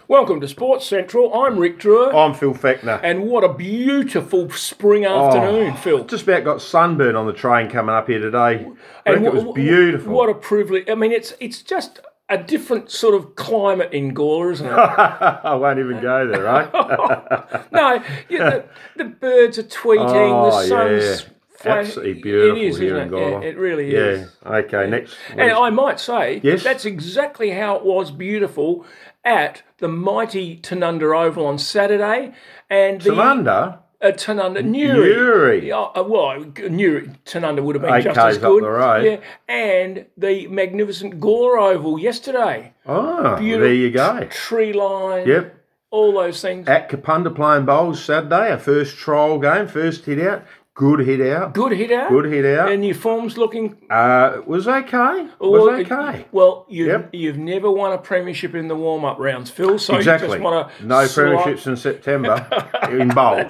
Welcome to Sports Central. I'm Rick Drewer. I'm Phil Fechner. And what a beautiful spring afternoon, Phil. Just about got sunburn on the train coming up here today. It was beautiful. What a privilege. I mean, it's just a different sort of climate in Gawler, isn't it? I won't even go there, right? No, the birds are tweeting, the sun's absolutely beautiful. It is, here isn't in it? Gawler. Yeah, it really is. Yeah, okay, next. And I might say, yes? That's exactly how it was beautiful at the mighty Tanunda Oval on Saturday. And Tanunda? Tanunda, Newry. Newry, Tanunda would have been just as good. Up the road. Yeah, and the magnificent Gawler Oval yesterday. Oh, there you go. Tree line. Yep. All those things. At Kapunda playing bowls Saturday, our first trial game, first hit out. Good hit out. Good hit out. Good hit out. And your form's looking... It was okay. Well, you've never won a premiership in the warm-up rounds, Phil, so exactly. You just want to... No premierships in September in bowls.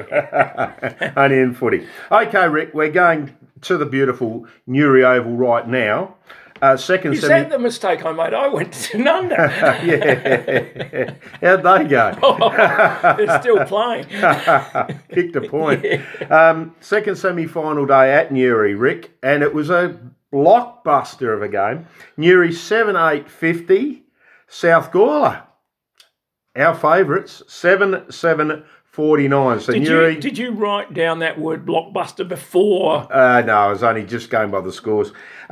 Only in footy. Okay, Rick, we're going to the beautiful Newry Oval right now. Is that the mistake I made? I went to Tanunda. Yeah. How'd they go? They're still playing. Kicked a point. Yeah. Second semi-final day at Newry, Rick, and it was a blockbuster of a game. Newry 7-8-50, South Gawler, our favourites, 7-7-49. So Did you write down that word blockbuster before? No, I was only just going by the scores.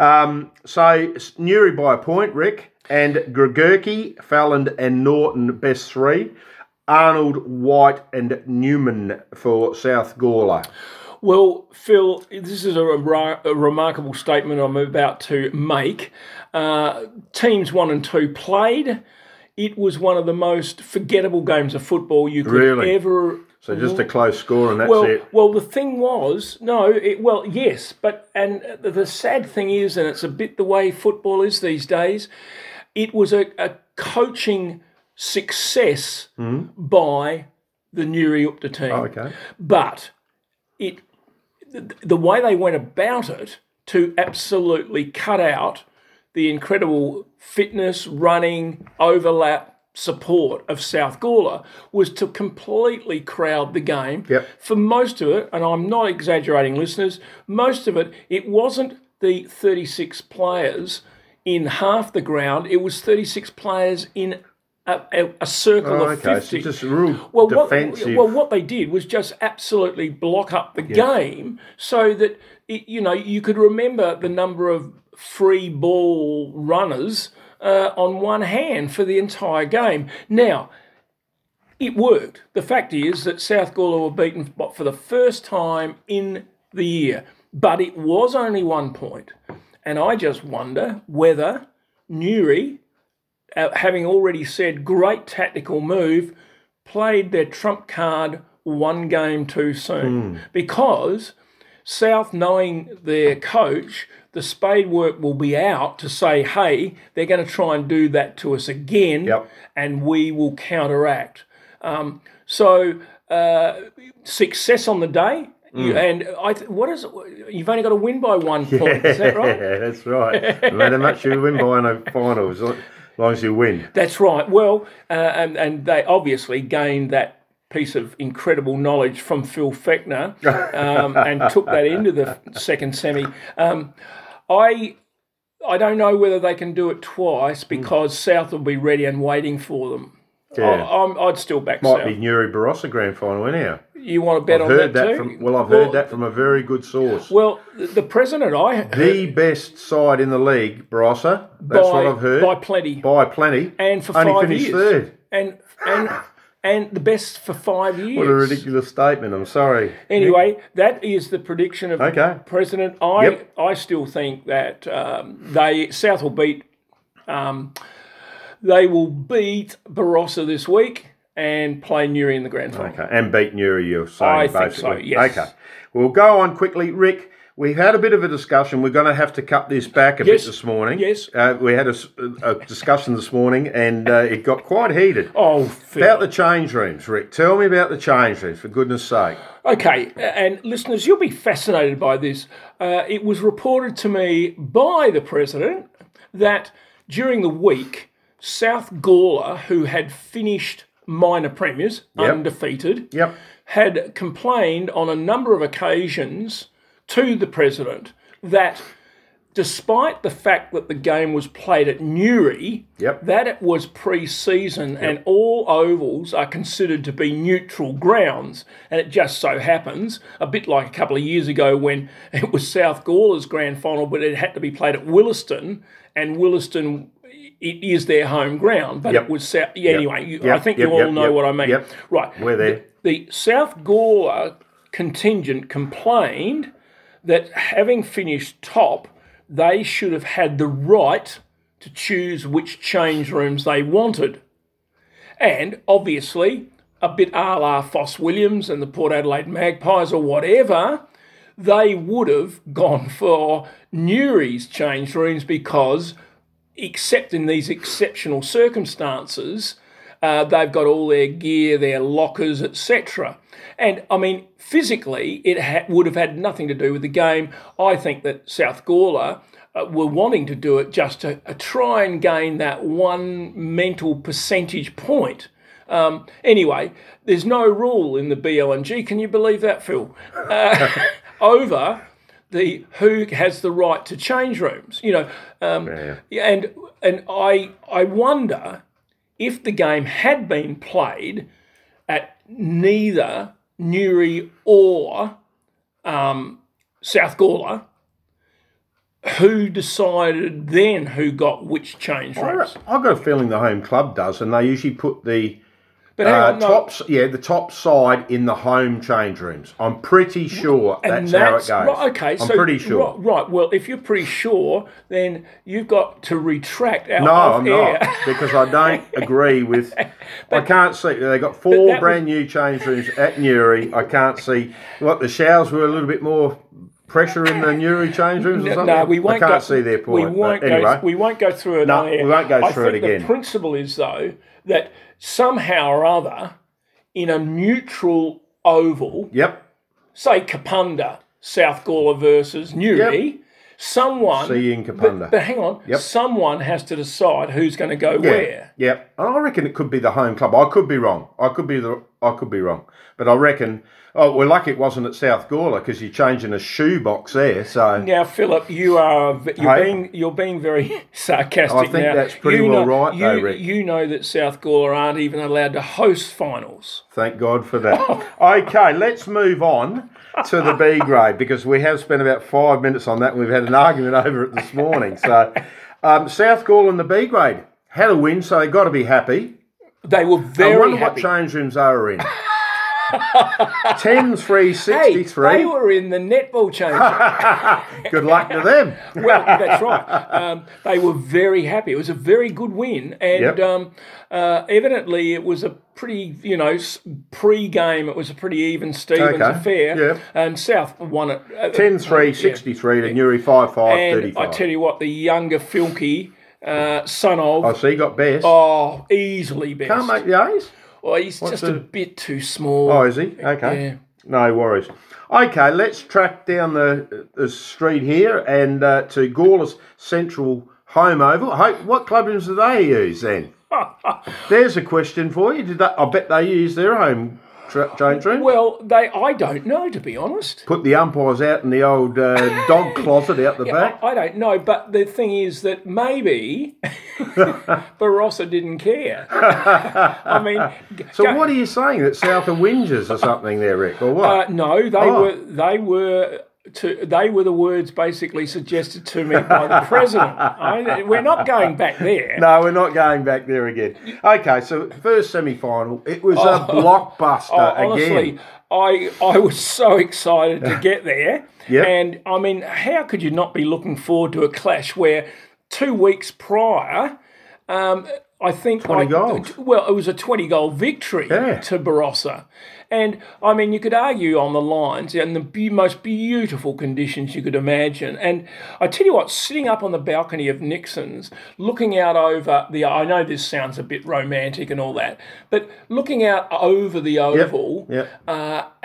So Newry by a point, Rick, and Gregurki, Falland and Norton best three. Arnold, White and Newman for South Gawler. Well, Phil, this is a remarkable statement I'm about to make. Teams 1 and 2 played. It was one of the most forgettable games of football you could ever... So just a close score and that's it? Well, the thing was... yes, but... And the sad thing is, and it's a bit the way football is these days, it was a coaching success by the Newry Upta team. Oh, okay. But the way they went about it to absolutely cut out the incredible fitness, running, overlap, support of South Gawler was to completely crowd the game. Yep. For most of it, and I'm not exaggerating, listeners, most of it wasn't the 36 players in half the ground. It was 36 players in a circle of 50. So just real defensive. What they did was just absolutely block up the game so that, you could remember the number of free ball runners on one hand for the entire game. Now, it worked. The fact is that South Gawler were beaten for the first time in the year, but it was only 1 point. And I just wonder whether Newry, having already said great tactical move, played their trump card one game too soon. Because South, knowing their coach, the spade work will be out to say, hey, they're going to try and do that to us again, and we will counteract. Success on the day. And you've only got to win by 1 point, is that right? Yeah, that's right. No matter how much you win by in a final, as long as you win. That's right. Well, and they obviously gained that piece of incredible knowledge from Phil Fechner and took that into the second semi. I don't know whether they can do it twice because South will be ready and waiting for them. Yeah. I'd still back Might South. be Newry Barossa grand final anyhow. You want to bet on that too? I've heard that from a very good source. Well, the president, the best side in the league, Barossa. That's what I've heard. By plenty. And for only 5 finished years. third. And the best for 5 years. What a ridiculous statement. I'm sorry. Anyway, that is the prediction of the president. I still think that South will beat. They will beat Barossa this week and play Newry in the grand final. Okay, and beat Newry, you're saying, I basically. think so, yes. Okay. We'll go on quickly. Rick, we've had a bit of a discussion. We're going to have to cut this back a bit this morning. Yes. We had a discussion this morning and it got quite heated. Oh, Phil. About the change rooms, Rick. Tell me about the change rooms, for goodness sake. Okay, and listeners, you'll be fascinated by this. It was reported to me by the president that during the week, South Gawler, who had finished minor premiers, undefeated, had complained on a number of occasions to the president that despite the fact that the game was played at Newry, that it was pre-season and all ovals are considered to be neutral grounds. And it just so happens, a bit like a couple of years ago when it was South Gawler's grand final, but it had to be played at Williston, and Williston, it is their home ground, but it was South. Anyway, I think you all know what I mean. Right. We're there. The South Gawler contingent complained that having finished top, they should have had the right to choose which change rooms they wanted. And obviously, a bit a la Foss Williams and the Port Adelaide Magpies or whatever, they would have gone for Newry's change rooms because, except in these exceptional circumstances, they've got all their gear, their lockers, etc. And, I mean, physically, it would have had nothing to do with the game. I think that South Gawler were wanting to do it just to try and gain that one mental percentage point. Anyway, there's no rule in the BLNG. Can you believe that, Phil? Over who has the right to change rooms. And I wonder if the game had been played at neither Newry or South Gawler, who decided then who got which change rooms? I've got a feeling the home club does, and they usually put the the top side in the home change rooms. I'm pretty sure that's how it goes. Right, okay, I'm pretty sure. Right, well, if you're pretty sure, then you've got to retract our I'm not, because I don't agree with... I can't see... They got four brand new change rooms at Newry. I can't see... the showers were a little bit more... pressure in the Newry change rooms or something? No, we won't. I can't see their point. We won't go through it. No, we won't go through it again. The principle is, though, that somehow or other, in a neutral oval, say Kapunda, South Gawler versus Newry, someone... Seeing Kapunda. But hang on, someone has to decide who's going to go where. Yep, and I reckon it could be the home club. I could be wrong. I could be wrong. But I reckon... Oh, we're lucky it wasn't at South Gawler because you're changing a shoebox there. So now, Philip, you're being very sarcastic. I think that's pretty right, though, Rick. You know that South Gawler aren't even allowed to host finals. Thank God for that. Okay, let's move on to the B grade because we have spent about 5 minutes on that and we've had an argument over it this morning. So, South Gawler in the B grade had a win, so they've got to be happy. They were very happy. I wonder what change rooms they were in. 10-3-63. Hey, they were in the netball change. Good luck to them. Well, that's right. They were very happy. It was a very good win, and evidently it was a pretty, pre-game. It was a pretty even Stevens affair. Yeah. And South won it 10-3-63 to Newry 5-5-35. And I tell you what, the younger Filkey, son of. Oh, so he got best. Oh, easily best. Can't make the A's. Well, he's just a bit too small. Oh, is he? Okay. Yeah. No worries. Okay, let's track down the street here and to Gawler's Central Home Oval. What club rooms do they use then? There's a question for you. I bet they use their home change room. Well, I don't know, to be honest. Put the umpires out in the old dog closet out the back. I don't know, but the thing is that maybe Barossa didn't care. I mean, so what are you saying, that South are whingers or something there, Rick, or what? No, they were the words basically suggested to me by the president. We're not going back there. No, we're not going back there again. Okay, so first semi-final, it was a blockbuster again. Honestly, I was so excited to get there. Yep. And, I mean, how could you not be looking forward to a clash where 2 weeks prior... I think 20 goals. Well, it was a 20-goal victory to Barossa. And, I mean, you could argue on the lines and the most beautiful conditions you could imagine. And I tell you what, sitting up on the balcony of Nixon's, looking out over I know this sounds a bit romantic and all that, but looking out over the oval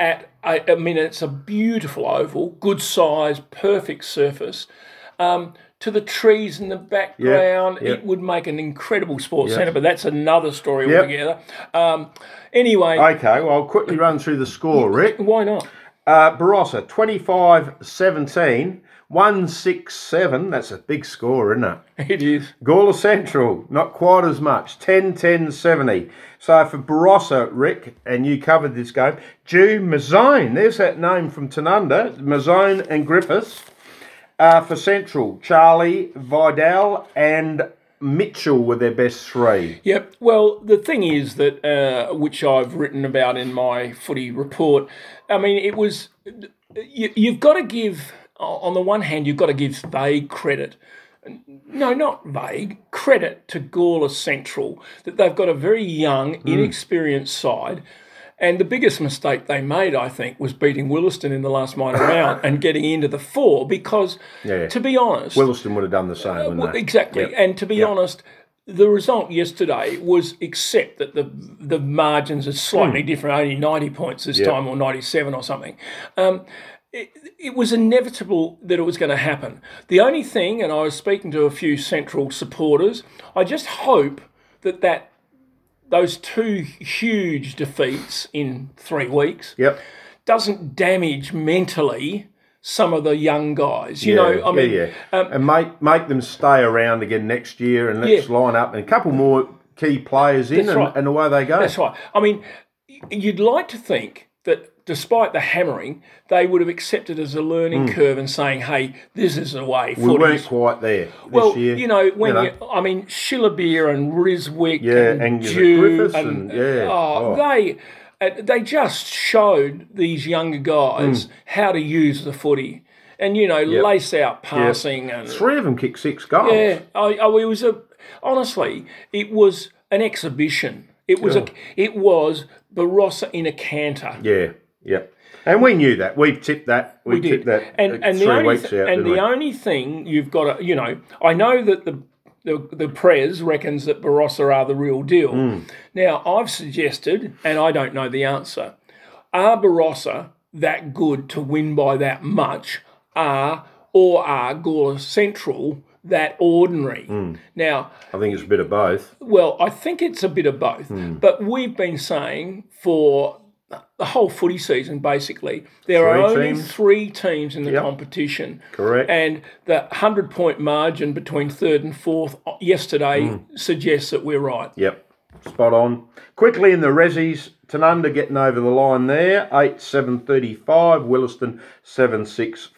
I mean, it's a beautiful oval, good size, perfect surface. to the trees in the background. Yep. It would make an incredible sports centre, but that's another story Yep. altogether. Anyway, Okay, well, I'll quickly run through the score, Rick. why not? Barossa, 25-17, 167. That's a big score, isn't it? It is. Gawler Central, not quite as much, 10-10-70. So for Barossa, Rick, and you covered this game, Jew Mazzone, there's that name from Tanunda, Mazzone and Griffiths. For Central, Charlie, Vidal and Mitchell were their best three. Yep. Well, the thing is that, which I've written about in my footy report, I mean, it was, you've got to give, on the one hand, you've got to give vague credit. No, not vague, credit to Gawler Central, that they've got a very young, inexperienced side. And the biggest mistake they made, I think, was beating Williston in the last minor round and getting into the 4 because, to be honest... Williston would have done the same, wouldn't they? Exactly. Yep. And to be honest, the result yesterday was, except that the margins are slightly different, only 90 points this time or 97 or something, it was inevitable that it was going to happen. The only thing, and I was speaking to a few Central supporters, I just hope that those 2 huge defeats in 3 weeks doesn't damage mentally some of the young guys. You know, I mean... and make them stay around again next year and let's line up and a couple more key players in and away they go. That's right. I mean, you'd like to think that despite the hammering, they would have accepted as a learning curve and saying, hey, this is the way. We weren't quite there this year. You know, I mean, Shillabeer and Riswick and Griffiths they just showed these younger guys how to use the footy and, you know, lace out passing. And 3 of them kicked 6 goals. Yeah. Honestly, it was an exhibition. It was Barossa in a canter. Yeah. And we knew that. We tipped that. We tipped that and 3 weeks out. And the only thing you've got to, you know, I know that the Prez reckons that Barossa are the real deal. Now, I've suggested, and I don't know the answer, are Barossa that good to win by that much, or are Gawler Central that ordinary? Now, I think it's a bit of both. Well, I think it's a bit of both. But we've been saying for the whole footy season, basically, there are only 3 teams in the competition. Correct. And the 100-point margin between 3rd and 4th yesterday suggests that we're right. Yep, spot on. Quickly in the Rezzies, Tanunda getting over the line there, 8-7-35, Williston 7-6.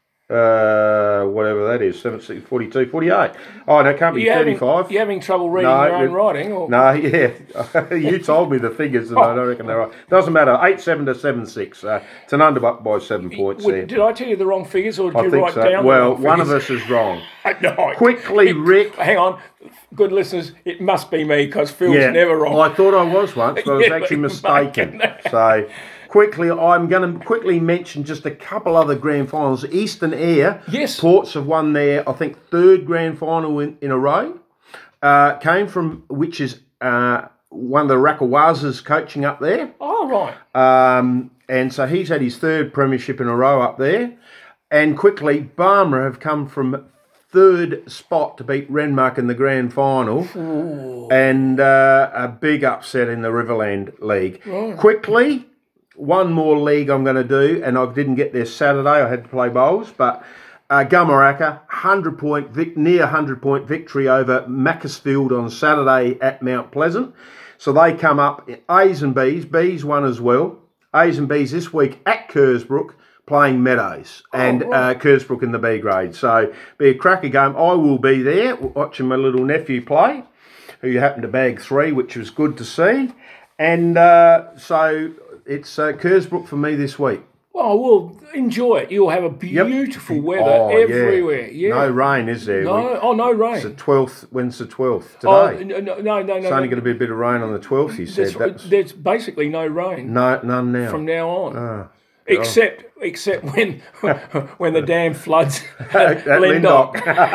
Whatever that is, 7-6, 42, 48. Oh, no, it can't be 35. You're having trouble reading your own writing? Or? No, you told me the figures and I don't reckon they're right. Doesn't matter, 8-7 to 7-6. Tanunda up by 7 points there. Did I tell you the wrong figures or did you write down the Well, wrong one figures? of us is wrong. No, Quickly, Rick. Hang on. Good listeners, it must be me because Phil's never wrong. I thought I was once, but I was actually mistaken. So... Quickly, I'm going to quickly mention just a couple other grand finals. Eastern Air, Ports have won their, I think, 3rd grand final in a row. Came from, which is one of the Rakawazas coaching up there. Oh, right. And so he's had his 3rd premiership in a row up there. And quickly, Barmer have come from 3rd spot to beat Renmark in the grand final. Ooh. And a big upset in the Riverland League. Oh. Quickly... One more league I'm going to do, and I didn't get there Saturday. I had to play bowls, but Gumaraka, near 100-point victory over Macclesfield on Saturday at Mount Pleasant. So they come up A's and B's. B's won as well. A's and B's this week at Kersbrook playing Meadows and Kersbrook in the B grade. So be a cracker game. I will be there watching my little nephew play, who happened to bag 3, which was good to see. And so... It's Kersbrook for me this week. Well, we'll enjoy it. You'll have a beautiful weather everywhere. Yeah. No rain, is there? No rain. It's the 12th. When's the 12th? Today? No. It's only going to be a bit of rain on the 12th, you said. There's basically no rain. No, none now. From now on. Except when the dam floods at Linddock.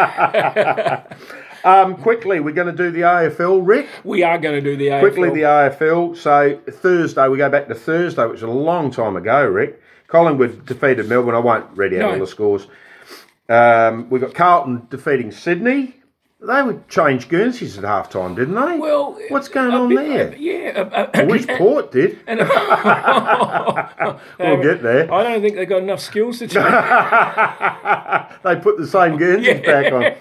Quickly, we're going to do the AFL, Rick. We are going to do the AFL. Quickly, the AFL. So Thursday, we go back to Thursday, which was a long time ago, Rick. Collingwood defeated Melbourne. I won't read out all the scores. We've got Carlton defeating Sydney. They would change Guernseys at half time, didn't they? Well, what's going on there? I wish Port did. And, We'll get there. I don't think they've got enough skills to change. They put the same Guernseys back on.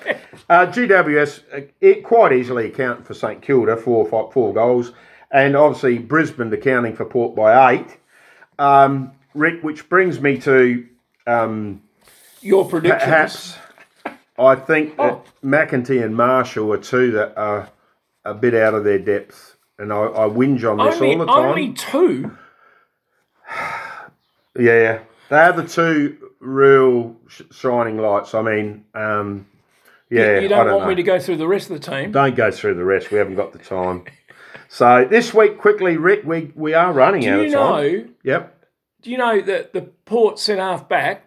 GWS quite easily accounting for St Kilda, four goals. And obviously Brisbane accounting for Port by 8. Rick, which brings me to Your predictions. perhaps, I think that McEntee and Marshall are two that are a bit out of their depth. And I whinge on this all the time. Only 2? Yeah, they are the two real shining lights. I mean, yeah, You I don't don't want know. me to go through the rest of the team? Don't go through the rest. We haven't got the time. So this week, quickly, Rick, we are running out of time. Do you know that the Port centre-half back,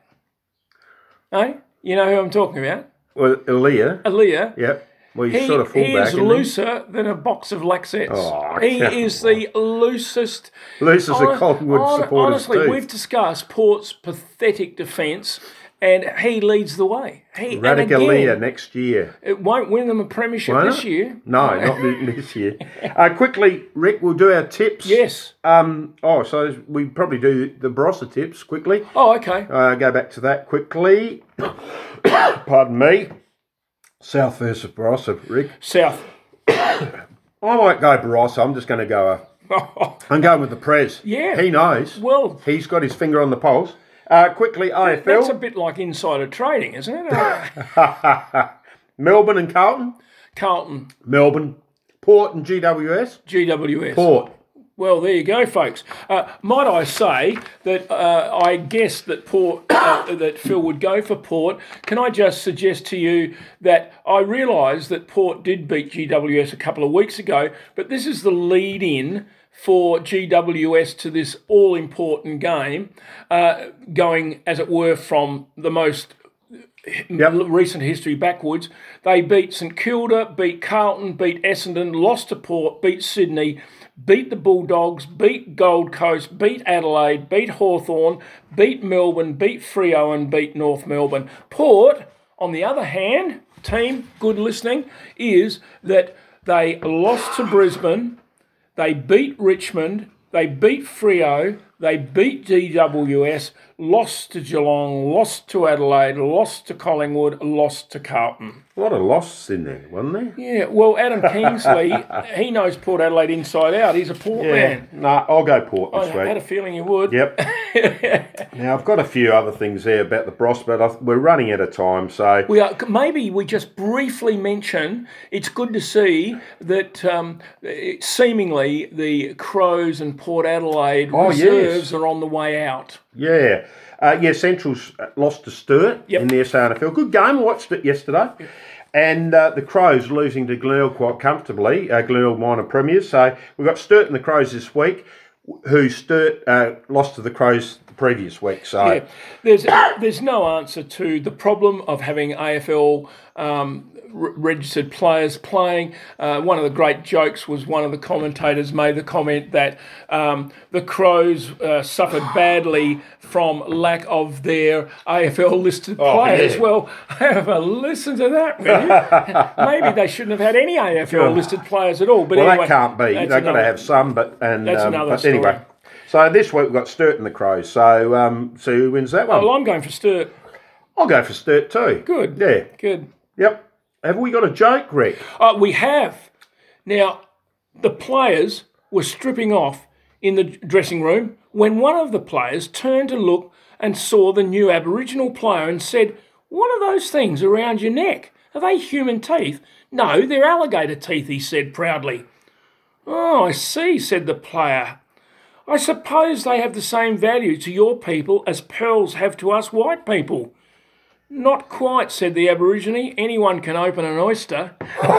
you know who I'm talking about? Well, Aaliyah. Yep. Well, he's sort of He fullback. is looser than a box of Laxettes. Oh, he come is the loosest. Loosest of Collingwood supporters honestly, too. we've discussed Port's pathetic defence, and he leads the way. Aaliyah next year. It won't win them a premiership Won't this it? year. No, not this year. Quickly, Rick, we'll do our tips. Yes. So we probably do the Barossa tips quickly. Oh, okay. Go back to that quickly. Pardon me. South versus Barossa, Rick. South. I might go Barossa. I'm just going to go. I'm going with the Prez. Yeah. He knows. Well, He's got his finger on the pulse. Quickly, AFL. that's a bit like insider trading, isn't it? Melbourne and Carlton. Carlton, Melbourne. Port and GWS. GWS. Port. Well, there you go, folks. Might I say that I guessed that Port, that Phil would go for Port. Can I just suggest to you that I realise that Port did beat GWS a couple of weeks ago, but this is the lead-in for GWS to this all-important game, going, as it were, from the most recent history backwards. They beat St Kilda, beat Carlton, beat Essendon, lost to Port, beat Sydney, beat the Bulldogs, beat Gold Coast, beat Adelaide, beat Hawthorn, beat Melbourne, beat Freo and beat North Melbourne. Port, on the other hand, team, good listening, is that they lost to Brisbane, they beat Richmond, they beat Freo, they beat GWS, lost to Geelong, lost to Adelaide, lost to Collingwood, lost to Carlton. A lot of losses in there, wasn't there? Yeah, well, Adam Kingsley, he knows Port Adelaide inside out. He's a Port man. No, I'll go Port this I had a week. feeling you would. Yep. Now, I've got a few other things there about the Bros, but we're running out of time, so... Maybe we just briefly mention, it's good to see that seemingly the Crows and Port Adelaide reserves are on the way out. Yeah. Central's lost to Sturt in the SANFL. Good game. I watched it yesterday. Yep. And the Crows losing to Glenelg quite comfortably. Glenelg minor premiers. So we've got Sturt and the Crows this week, who Sturt lost to the Crows the previous week. So there's no answer to the problem of having AFL registered players playing. One of the great jokes was one of the commentators made the comment that the Crows suffered badly from lack of their AFL listed players. Yeah. Well, have a listen to that, will you? Maybe they shouldn't have had any AFL listed players at all. But well, anyway, that can't be. They've got to have some. That's another story. Anyway, so this week we've got Sturt and the Crows. So who wins that one? Well, I'm going for Sturt. I'll go for Sturt too. Good. Yeah. Good. Yep. Have we got a joke, Rick? We have. Now, the players were stripping off in the dressing room when one of the players turned to look and saw the new Aboriginal player and said, "What are those things around your neck? Are they human teeth?" "No, they're alligator teeth," he said proudly. "Oh, I see," said the player. "I suppose they have the same value to your people as pearls have to us white people." "Not quite," said the Aborigine. "Anyone can open an oyster."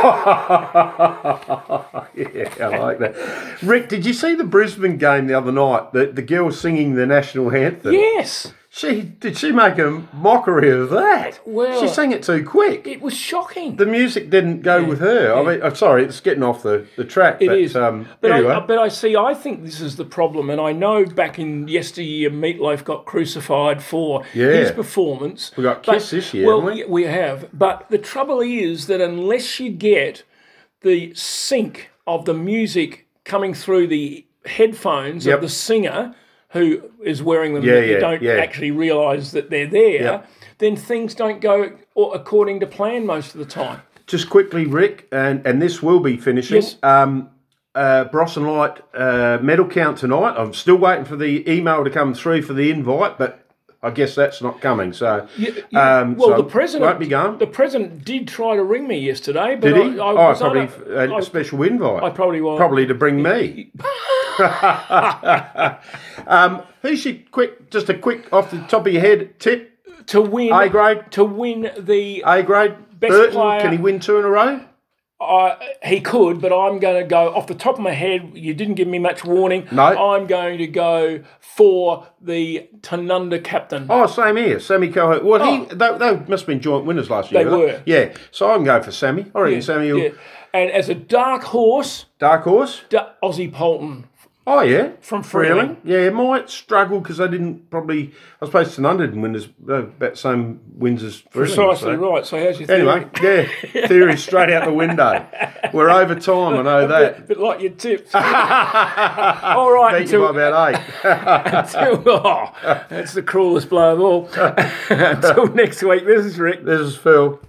Yeah, I like that. Rick, did you see the Brisbane game the other night? The girl singing the national anthem? Yes. Did she make a mockery of that? Well, she sang it too quick. It was shocking. The music didn't go with her. I mean, I'm sorry, it's getting off the track. It is. But anyway. I think this is the problem. And I know back in yesteryear, Meatloaf got crucified for his performance. We got Kiss this year, well, haven't we? We have. But the trouble is that unless you get the sync of the music coming through the headphones of the singer who is wearing them that you don't actually realise that they're there, then things don't go according to plan most of the time. Just quickly, Rick, and this will be finishing. Yes. Bros and Light medal count tonight. I'm still waiting for the email to come through for the invite, but I guess that's not coming. So, the president won't be going. The president did try to ring me yesterday, but Did he? I probably a special invite. I probably won't. Probably to bring me. Who's your just a quick off the top of your head tip? To win A grade? To win the A grade? Best Burton, player. can he win 2 in a row? He could, but I'm going to go off the top of my head. You didn't give me much warning. No. I'm going to go for the Tanunda captain. Oh, same here. Sammy Cohoe. Well, they must have been joint winners last year. They were. Yeah. So I can go for Sammy. I reckon Sammy will. Yeah. And as a dark horse, Dark horse? Ozzy Polton. Oh, yeah. From Freeling. Yeah, it might struggle because they didn't probably... I suppose Tanunda didn't win about the same wins as Freeling. Precisely right. So how's your theory? Anyway, theory's straight out the window. We're over time, I know that. Bit like your tips. All right. Beat you by about 8. That's the cruelest blow of all. Until next week, this is Rick. This is Phil.